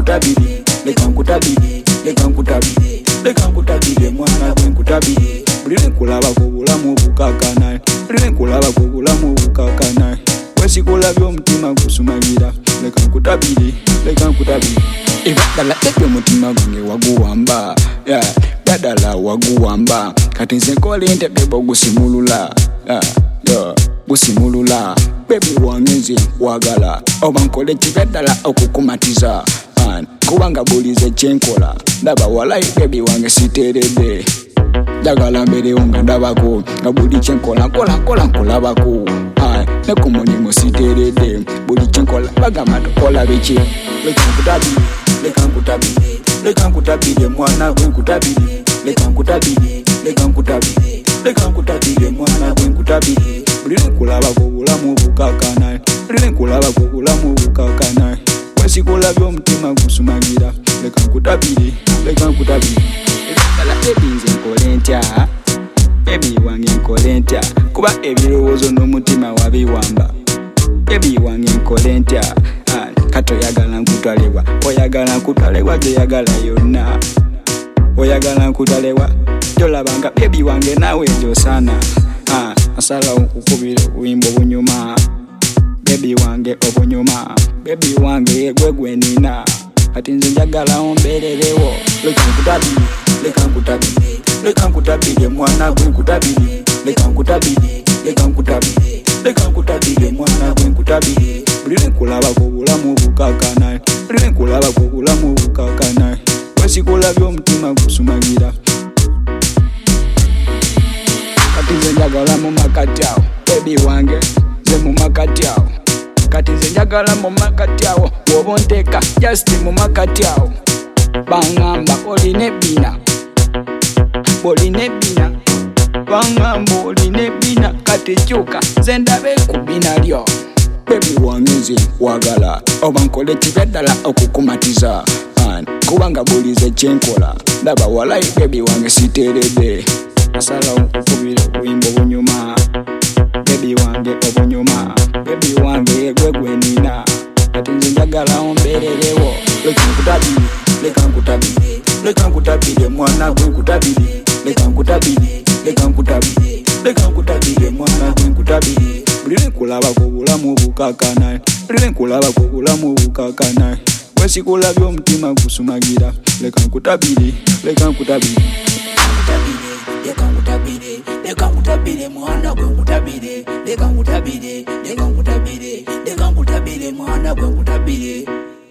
nkutabire leka nkutabire leka nkutabire leka nkutabire mwana gwe nkutabire buli nkulaba ku bulamu obukakana buli nkulaba ku bulamu obukakana weesikulabye omutima gusumagira leka nkutabire leka nkutabire ebadala ebyo omutima gwange waguwamba dadala waguwamba kati nze nkola entebe bogusimulula busimulula bebi wange nze nkwagala oba nkole kibeddala okukumatiza kubanga bulize kyenkola ndaba walayi bebi wange siteeredde njagala mberewo nga ndabako nga buli kyenkola nkola nkulabako ne ku mulimu siteeredde buli kyenkola bagamba tukola biki leka nkutabire leka nkutabire leka nkutabire mwana gwe nkutabire leka nkutabire leka nkutabire leka nkutabire mwana gwe nkutabire buli nkulaba ku bulamu obukakana buli nkulaba ku bulamu obukakana weesikulabye omutima gusumagira leka nkutabire leka nkutabire ebadala ebinze nkole ntya bebi wange nkole ntya kuba ebirowoozo n'omutima wabiwamba bebi wange nkole ntya kati oyagala nkutwalibwa oyagala nkutwalibwa gyoyagala yonna oyagala nkutwalibwa gyolabanga bebi wange naawe gyosana asalawo kukubira obuyimba obunyuma bebi wange obunyuma bebi wange gwe gwenina kati nze njagala ombeererewo leka nkutabire leka nkutabire leka nkutabire mwana gwe nkutabire leka nkutabire leka nkutabire leka nkutabire mwana gwe nkutabire buli nkulaba ku bulamu obukakana buli nkulaba ku bulamu obukakana weesikulabye omutima gusumagira kati nze njagala mu makati awo bebi wange nze mu makati awo kati nze njagala mu makati awo woba onteeka just mu makati awo bangamba olina ebbina bangamba olina ebbina kati kyuka nze ndabe ku bbina lyo bebi wange nze nkwagala oba nkole kibeddala okukumatiza kubanga bulize kyenkola ndaba walayi bebi wange siteeredde asalawo kukubira obuyimba obunyuma bebi wange obunyuma bebi wange gwe gwenina kati nze njagala ombeererewo leka nkutabire leka nkutabire leka nkutabire mwana gwe nkutabire leka nkutabire leka nkutabire leka nkutabire mwana gwe nkutabire buli nkulaba ku bulamu obukakana buli nkulaba ku bulamu obukakana weesikulabye omutima gusumagira leka nkutabire leka nkutabire leka nkutabire leka nkutabire mwana gwe nkutabire leka nkutabire leka nkutabire leka nkutabire mwana gwe nkutabire